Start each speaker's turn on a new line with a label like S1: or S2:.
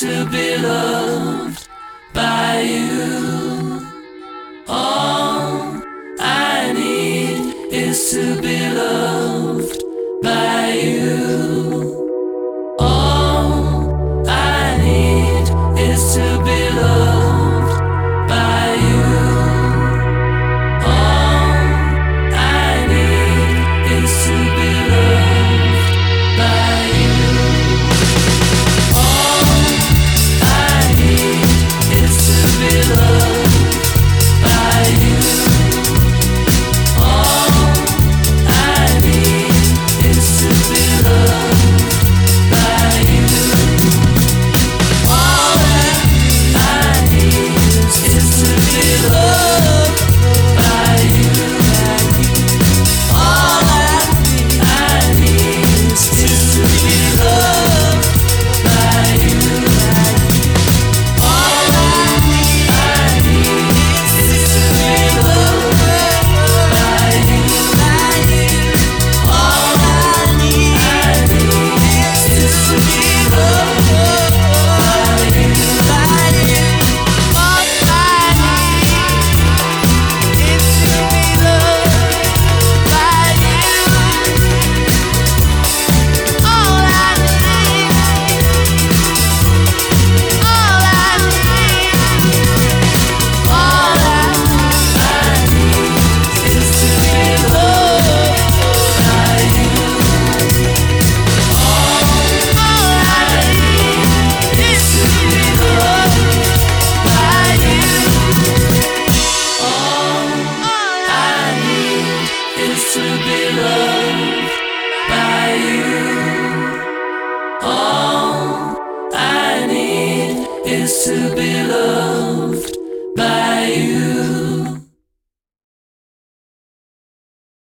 S1: to be loved by you. All I need is to be loved by you. All I need is to be loved by you. All I need is to be loved by you. All I need is to be loved by you. All I need is to be loved by you. All I need is to be loved by you. All I need is to be loved by you. All I need is to be loved by you. All I need is to be loved by you. To be loved by you. All I need is to be loved by you.